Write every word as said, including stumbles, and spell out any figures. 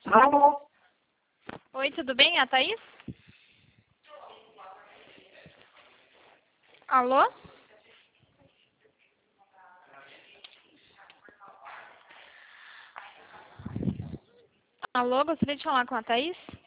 Alô? Oi, tudo bem? É a Thaís? Alô? Alô, gostaria de falar com a Thaís?